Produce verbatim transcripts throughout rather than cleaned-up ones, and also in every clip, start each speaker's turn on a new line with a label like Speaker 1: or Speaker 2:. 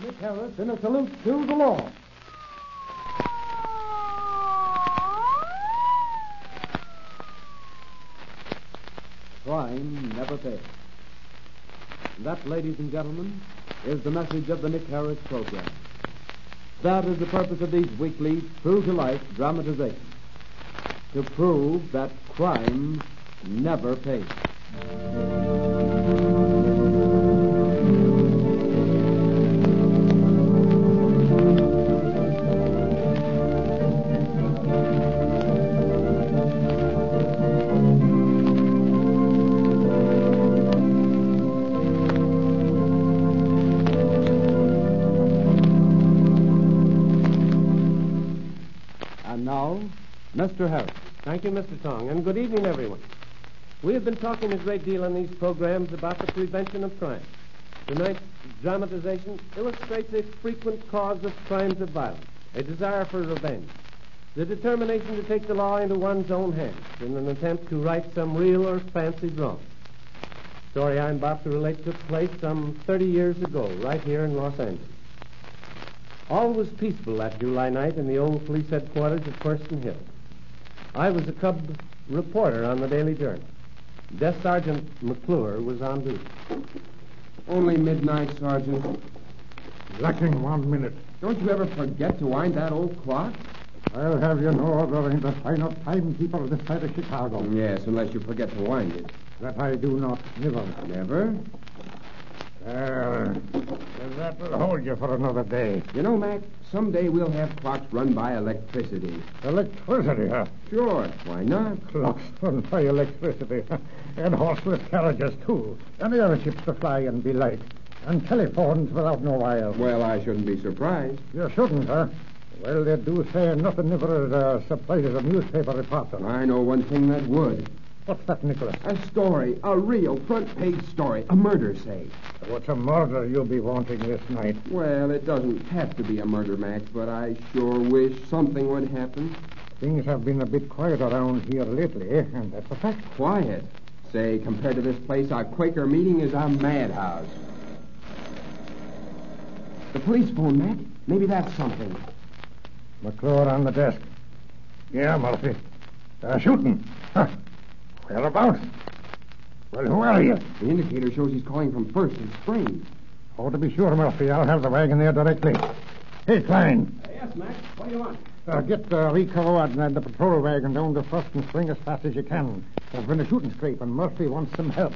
Speaker 1: Nick Harris in a salute to the law. Crime never pays. That, ladies and gentlemen, is the message of the Nick Harris program. That is the purpose of these weekly, true-to-life dramatizations. To prove that crime never pays. Mister Harris.
Speaker 2: Thank you, Mister Tong, and good evening, everyone. We have been talking a great deal on these programs about the prevention of crime. Tonight's dramatization illustrates a frequent cause of crimes of violence, a desire for revenge, the determination to take the law into one's own hands in an attempt to right some real or fancied wrong. The story I'm about to relate took place some thirty years ago, right here in Los Angeles. All was peaceful that July night in the old police headquarters at First and Hill. I was a cub reporter on the Daily Journal. Desk Sergeant McClure was on duty.
Speaker 3: Only midnight, Sergeant.
Speaker 4: Lacking one minute.
Speaker 3: Don't you ever forget to wind that old clock?
Speaker 4: I'll have you know there ain't a finer timekeeper this side of Chicago.
Speaker 3: Yes, unless you forget to wind it.
Speaker 4: That I do not. Never.
Speaker 3: Never?
Speaker 4: Well, that'll hold you for another day.
Speaker 3: You know, Mac, someday we'll have clocks run by electricity.
Speaker 4: Electricity, huh?
Speaker 3: Sure. Why not?
Speaker 4: Clocks run by electricity. And horseless carriages, too. And airships to fly and be light. And telephones without no wire.
Speaker 3: Well, I shouldn't be surprised.
Speaker 4: You shouldn't, huh? Well, they do say nothing never uh, surprises a newspaper reporter.
Speaker 3: I know one thing that would.
Speaker 4: What's that, Nicholas?
Speaker 3: A story. A real front-page story. A murder, say.
Speaker 4: What's a murder you'll be wanting this night?
Speaker 3: Well, it doesn't have to be a murder, Max, but I sure wish something would happen.
Speaker 4: Things have been a bit quiet around here lately, and that's a fact.
Speaker 3: Quiet? Say, compared to this place, our Quaker meeting is a madhouse. The police phone, Mac. Maybe that's something.
Speaker 4: McClure on the desk. Yeah, Murphy. Uh, shooting. Huh. Whereabouts? Well, who are you?
Speaker 3: The indicator shows he's calling from First and Spring.
Speaker 4: Oh, to be sure, Murphy. I'll have the wagon there directly. Hey, Klein.
Speaker 2: Uh, yes, Max. What do you want?
Speaker 4: Uh, get uh, Rico and the patrol wagon down to First and Spring as fast as you can. There's been a shooting scrape, and Murphy wants some help.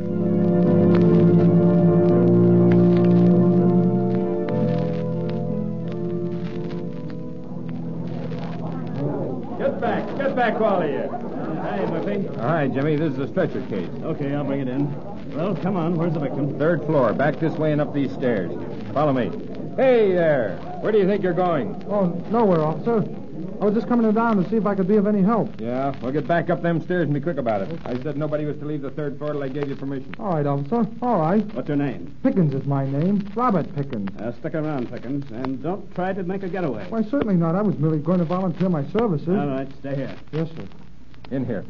Speaker 2: Get back. Get back, all of you. Hi, Murphy.
Speaker 5: All right, Jimmy, this is a stretcher case.
Speaker 2: Okay, I'll bring it in. Well, come on. Where's the victim?
Speaker 5: Third floor, back this way and up these stairs. Follow me. Hey there. Where do you think you're going?
Speaker 1: Oh, nowhere, officer. I was just coming down to see if I could be of any help.
Speaker 5: Yeah, well, get back up them stairs and be quick about it. I said nobody was to leave the third floor till I gave you permission.
Speaker 1: All right, officer. All right.
Speaker 2: What's your name?
Speaker 1: Pickens is my name. Robert Pickens.
Speaker 2: Uh, stick around, Pickens, and don't try to make a getaway.
Speaker 1: Why, certainly not. I was merely going to volunteer my services.
Speaker 2: All right, stay here.
Speaker 1: Yes, sir.
Speaker 5: In here.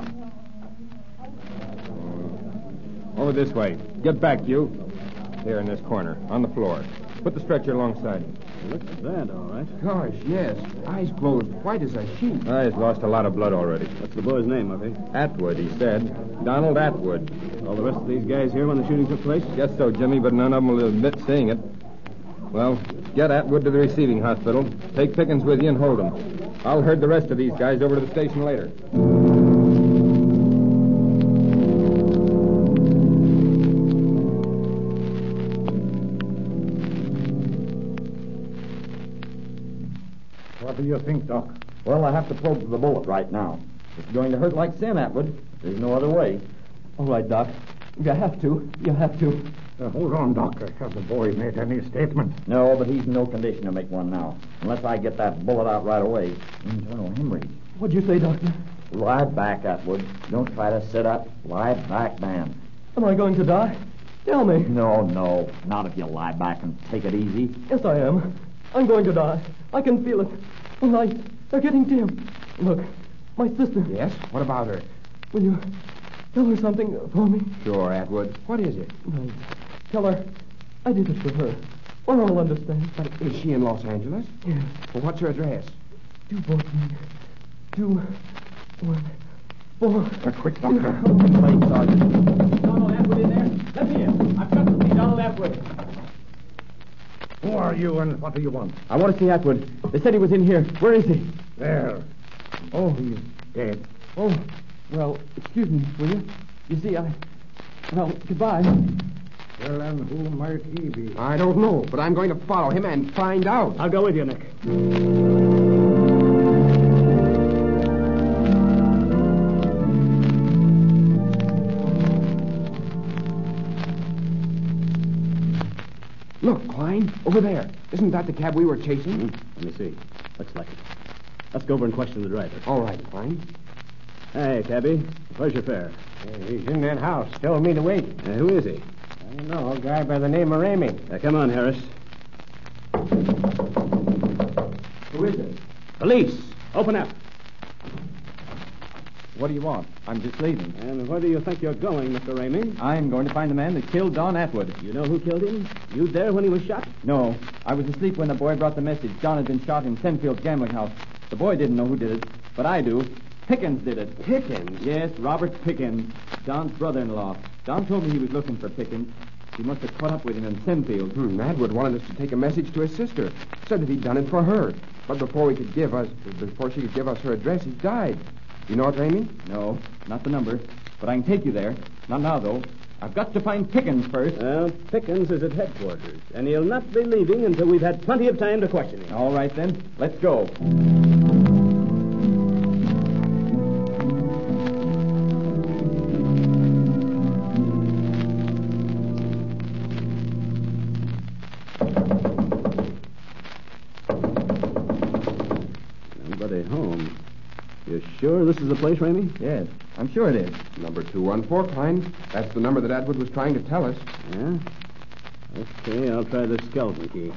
Speaker 5: Over this way. Get back, you. Here in this corner, on the floor. Put the stretcher alongside.
Speaker 2: Looks bad, all right.
Speaker 3: Gosh, yes. Eyes closed, white as a sheet.
Speaker 5: Ah, he's lost a lot of blood already.
Speaker 2: What's the boy's name, Murphy?
Speaker 5: Atwood, he said. Donald Atwood.
Speaker 2: All the rest of these guys here when the shooting took place?
Speaker 5: Guess so, Jimmy, but none of them will admit seeing it. Well, get Atwood to the receiving hospital. Take Pickens with you and hold him. I'll herd the rest of these guys over to the station later.
Speaker 4: What do you think, Doc?
Speaker 6: Well, I have to probe the bullet right now. It's going to hurt like sin, Atwood. There's no other way.
Speaker 7: All right, Doc. You have to. You have to.
Speaker 4: Uh, hold on, Doc. Has the boy made any statement?
Speaker 6: No, but he's in no condition to make one now. Unless I get that bullet out right away. Internal hemorrhage.
Speaker 7: What'd you say, Doctor?
Speaker 6: Lie back, Atwood. Don't try to sit up. Lie back, man.
Speaker 7: Am I going to die? Tell me.
Speaker 6: No, no. Not if you lie back and take it easy.
Speaker 7: Yes, I am. I'm going to die. I can feel it. The lights, they're getting dim. Look, my sister.
Speaker 3: Yes? What about her?
Speaker 7: Will you tell her something for me?
Speaker 3: Sure, Atwood. What is it?
Speaker 7: I tell her I did it for her. Or I'll understand.
Speaker 3: But is she in Los Angeles?
Speaker 7: Yes.
Speaker 3: Well, what's her address?
Speaker 7: Two Boatman. Two, one, four.
Speaker 4: A quick, Doctor.
Speaker 2: Plain, Sergeant. Donald Atwood in there? Let me in. I've got to see Donald Atwood.
Speaker 4: Who are you and what do you want?
Speaker 7: I want to see Atwood. They said he was in here. Where is he?
Speaker 4: There.
Speaker 7: Oh,
Speaker 4: He's dead.
Speaker 7: oh. Well, excuse me, will you? You see, I... Well, goodbye.
Speaker 4: Well, and who might he be?
Speaker 3: I don't know, but I'm going to follow him and find out.
Speaker 2: I'll go with you, Nick.
Speaker 3: Look, Klein, over there. Isn't that the cab we were chasing?
Speaker 2: Let me see. Looks like it. Let's go over and question the driver.
Speaker 3: All right, Klein.
Speaker 2: Hey, cabby. Where's your fare?
Speaker 8: He's in that house. Told me to wait.
Speaker 2: Uh, who is he?
Speaker 8: I don't know. A guy by the name of Ramey.
Speaker 2: Uh, come on, Harris.
Speaker 3: Who is it?
Speaker 2: Police! Open up.
Speaker 7: What do you want? I'm just leaving.
Speaker 2: And where do you think you're going, Mister Ramey?
Speaker 7: I'm going to find the man that killed Don Atwood.
Speaker 2: You know who killed him? You there when he was shot?
Speaker 7: No, I was asleep when the boy brought the message. Don had been shot in Senfield's gambling house. The boy didn't know who did it, but I do. Pickens did it.
Speaker 3: Pickens?
Speaker 7: Yes, Robert Pickens, Don's brother-in-law. Don told me he was looking for Pickens. He must have caught up with him in Senfield.
Speaker 3: Hmm, Atwood wanted us to take a message to his sister. Said that he'd done it for her. But before we could give us, before she could give us her address, he died. You know it, Ramey?
Speaker 7: No, not the number. But I can take you there. Not now, though. I've got to find Pickens first.
Speaker 2: Well, Pickens is at headquarters, and he'll not be leaving until we've had plenty of time to question him.
Speaker 7: All right, then. Let's go.
Speaker 2: Nobody home. You sure this is the place, Ramey?
Speaker 7: Yes, I'm sure it is.
Speaker 3: Number two one four, Klein. That's the number that Atwood was trying to tell us.
Speaker 2: Yeah? Okay, I'll try the skeleton key.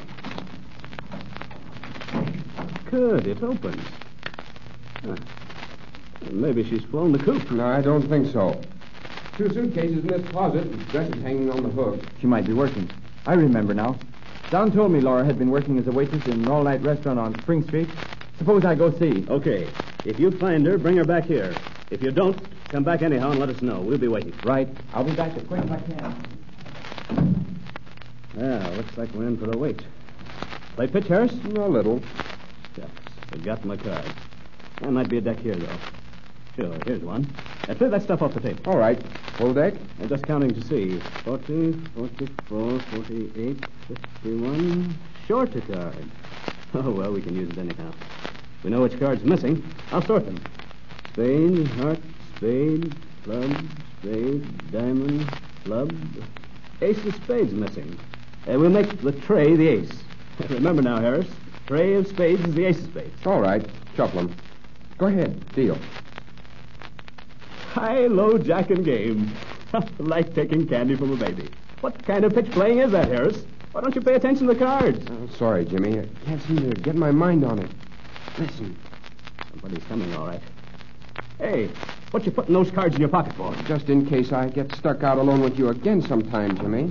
Speaker 2: Good, it opens. Huh. Maybe she's flown the coop.
Speaker 3: No, I don't think so. Two suitcases in this closet and dresses hanging on the hook.
Speaker 7: She might be working. I remember now. Don told me Laura had been working as a waitress in an all-night restaurant on Spring Street. Suppose I go see.
Speaker 2: Okay. If you find her, bring her back here. If you don't, come back anyhow and let us know. We'll be waiting.
Speaker 7: Right. I'll be back as quick as I can.
Speaker 2: Yeah, looks like we're in for a wait. Play pitch, Harris?
Speaker 3: A little.
Speaker 2: Shucks. Forgot my card. There might be a deck here, though. Sure, here's one. Uh, clear that stuff off the table.
Speaker 3: All right. Full deck?
Speaker 2: I'm just counting to see. forty, forty-four, forty-eight, fifty-one. Short a card. Oh, well, we can use it anyhow. We know which card's missing. I'll sort them. Spade, heart, spade, club, spade, diamond, club. Ace of spades missing. Uh, we'll make the tray the ace. Remember now, Harris. Tray of spades is the ace of spades.
Speaker 3: All right. Shuffle 'em. Go ahead. Deal.
Speaker 2: High, low, jack, and game. Like taking candy from a baby. What kind of pitch playing is that, Harris? Why don't you pay attention to the cards?
Speaker 3: Oh, sorry, Jimmy. I can't seem to get my mind on it. Listen.
Speaker 2: Somebody's coming, all right. Hey, what you putting those cards in your pocket for?
Speaker 3: Just in case I get stuck out alone with you again sometime, Jimmy.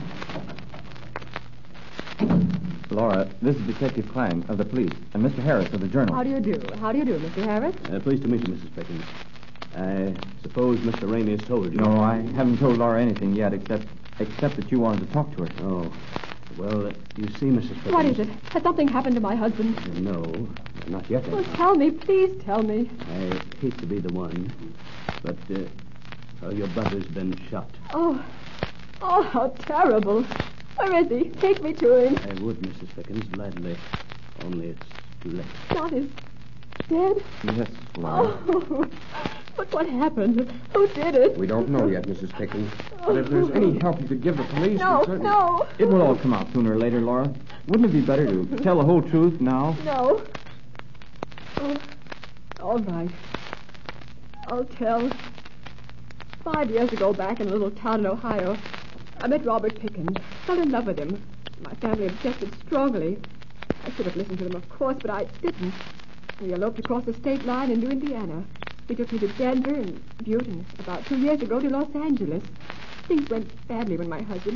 Speaker 7: Laura, this is Detective Klein of the police and Mister Harris of the Journal.
Speaker 9: How do you do? How do you do, Mister Harris?
Speaker 2: Uh, pleased to meet you, Missus Pickens. I suppose Mister Ramey has told you.
Speaker 7: No, I haven't told Laura anything yet, except except that you wanted to talk to her.
Speaker 2: Oh. Well, uh, you see, Missus Pickens...
Speaker 9: What is it? Has something happened to my husband?
Speaker 2: Uh, no, not yet.
Speaker 9: Well, tell me. Please tell me.
Speaker 2: I hate to be the one, but uh, well, your brother's been shot.
Speaker 9: Oh. Oh, how terrible. Where is he? Take me to him.
Speaker 2: I would, Missus Pickens, gladly. Only it's too late.
Speaker 9: John is dead?
Speaker 3: Yes, Laura.
Speaker 9: Oh. But what happened? Who did it?
Speaker 3: We don't know yet, Missus Pickens. But if there's any help you could give the police...
Speaker 9: No,
Speaker 3: we certainly...
Speaker 9: no.
Speaker 7: It will all come out sooner or later, Laura. Wouldn't it be better to tell the whole truth now?
Speaker 9: No. Oh, all right. I'll tell. Five years ago, back in a little town in Ohio, I met Robert Pickens. Fell in love with him. My family objected strongly. I should have listened to them, of course, but I didn't. We eloped across the state line into Indiana. He took me to Denver and Butte, and about two years ago to Los Angeles. Things went badly when my husband...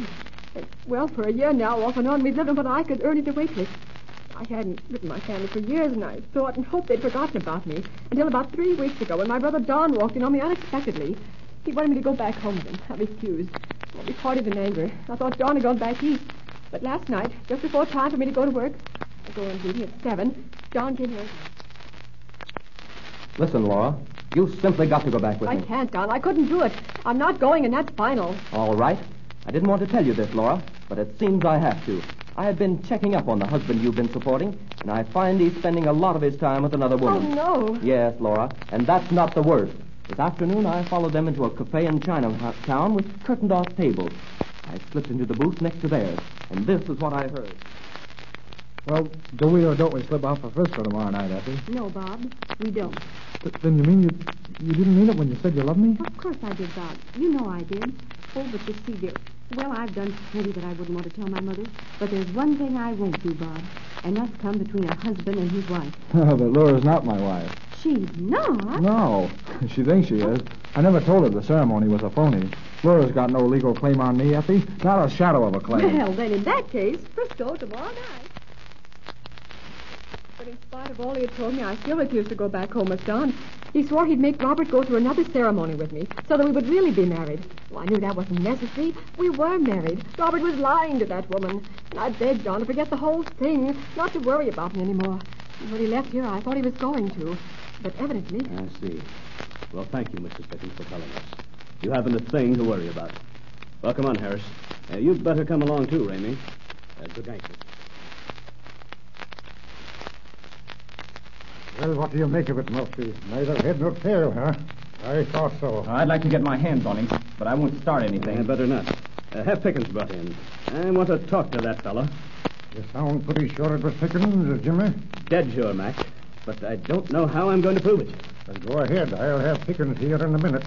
Speaker 9: Well, for a year now, off and on, we've lived on what I could earn at a waitress. I hadn't written my family for years, and I thought and hoped they'd forgotten about me until about three weeks ago when my brother Don walked in on me unexpectedly. He wanted me to go back home with him. I refused. Well, we parted in anger. I thought Don had gone back east. But last night, just before time for me to go to work, I go on duty at seven, John came here.
Speaker 7: Listen, Laura, you simply got to go back with
Speaker 9: I
Speaker 7: me.
Speaker 9: I can't, Don. I couldn't do it. I'm not going, and that's final.
Speaker 7: All right. I didn't want to tell you this, Laura, but it seems I have to. I have been checking up on the husband you've been supporting, and I find he's spending a lot of his time with another woman.
Speaker 9: Oh, no.
Speaker 7: Yes, Laura, and that's not the worst. This afternoon, I followed them into a cafe in Chinatown with curtained-off tables. I slipped into the booth next to theirs, and this is what I heard.
Speaker 10: Well, do we or don't we slip off for Frisco tomorrow night, Effie?
Speaker 9: No, Bob, we don't.
Speaker 10: Th- then you mean you you didn't mean it when you said you loved me?
Speaker 11: Of course I did, Bob. You know I did. Oh, but you see, dear, well, I've done plenty that I wouldn't want to tell my mother, but there's one thing I won't do, Bob, and that's come between a husband and his wife.
Speaker 10: Oh, but Laura's not my wife.
Speaker 11: She's not?
Speaker 10: No, she thinks she is. I never told her the ceremony was a phony. Laura's got no legal claim on me, Effie. Not a shadow of a claim.
Speaker 9: Well, then in that case, Frisco tomorrow night. But in spite of all he had told me, I still refused to go back home with Don. He swore he'd make Robert go through another ceremony with me so that we would really be married. Well, I knew that wasn't necessary. We were married. Robert was lying to that woman. And I begged Don to forget the whole thing, not to worry about me anymore. And when he left here, I thought he was going to. But evidently...
Speaker 2: I see. Well, thank you, Missus Pickens, for telling us. You haven't a thing to worry about. Well, come on, Harris. Uh, you'd better come along, too, Ramey. Uh, good night.
Speaker 4: Well, what do you make of it, Murphy? Neither head nor tail, huh? I thought so.
Speaker 7: I'd like to get my hands on him, but I won't start anything.
Speaker 2: Uh, better not. Uh, have Pickens brought in. I want to talk to that fella.
Speaker 4: You sound pretty sure it was Pickens, Jimmy.
Speaker 2: Dead sure, Mac. But I don't know how I'm going to prove it.
Speaker 4: Well, go ahead. I'll have Pickens here in a minute.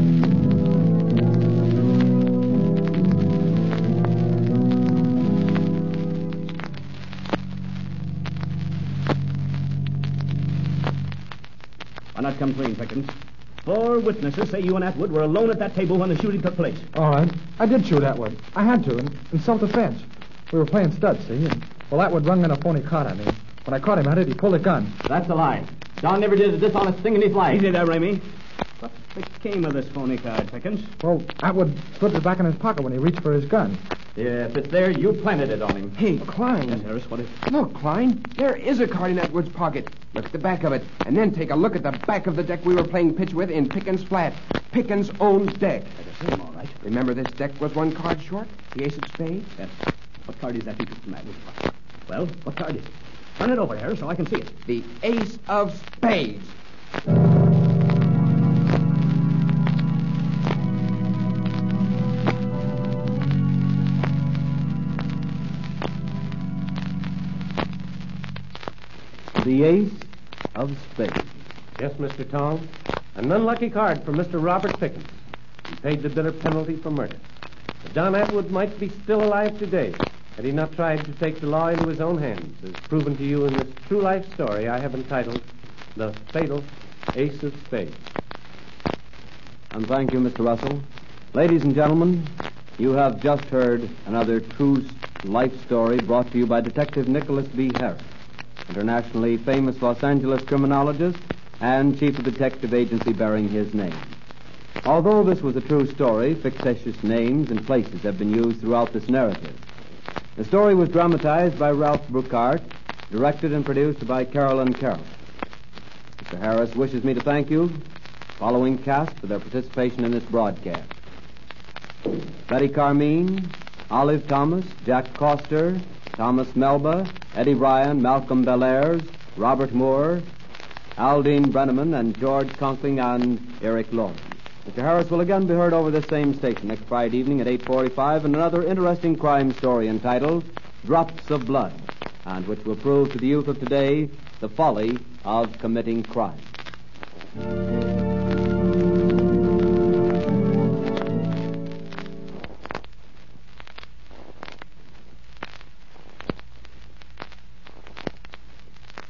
Speaker 2: Why not come clean, Pickens? Four witnesses say you and Atwood were alone at that table when the shooting took place.
Speaker 10: All right. I did shoot Atwood. I had to, in, in self-defense. We were playing studs, see? And, well, Atwood rung in a phony card on me. When I caught him at it, he pulled a gun.
Speaker 7: That's a lie. Don never did a dishonest thing in his life.
Speaker 2: Easy there, Ramey. What became of this phony card, Pickens?
Speaker 10: Well, Atwood slipped it back in his pocket when he reached for his gun.
Speaker 7: Yeah, if it's there, you planted it on him.
Speaker 3: Hey, Klein.
Speaker 2: Yes, Harris, what is...
Speaker 3: Look, Klein. There is a card in Atwood's pocket. Look at the back of it. And then take a look at the back of the deck we were playing pitch with in Pickens' flat. Pickens' own deck.
Speaker 2: That's the same, all right.
Speaker 3: Remember this deck was one card short? The ace of spades?
Speaker 2: Yes. What card is that you took from Atwood's pocket? Well, what card is it? Turn it over, Harris, so I can see it.
Speaker 3: The ace of spades.
Speaker 2: The ace of spades.
Speaker 12: Yes, Mister Tong. An unlucky card for Mister Robert Pickens. He paid the bitter penalty for murder. But Don Atwood might be still alive today had he not tried to take the law into his own hands, as proven to you in this true life story I have entitled The Fatal Ace of Spades.
Speaker 1: And thank you, Mister Russell. Ladies and gentlemen, you have just heard another true life story brought to you by Detective Nicholas B. Harris, internationally famous Los Angeles criminologist and chief of detective agency bearing his name. Although this was a true story, fictitious names and places have been used throughout this narrative. The story was dramatized by Ralph Bruckart, directed and produced by Carolyn Carroll. Mister Harris wishes me to thank you, following cast, for their participation in this broadcast. Betty Carmine, Olive Thomas, Jack Coster, Thomas Melba, Eddie Ryan, Malcolm Bellairs, Robert Moore, Aldine Brenneman, and George Conkling and Eric Lawrence. Mister Harris will again be heard over this same station next Friday evening at eight forty-five in another interesting crime story entitled Drops of Blood, and which will prove to the youth of today the folly of committing crime.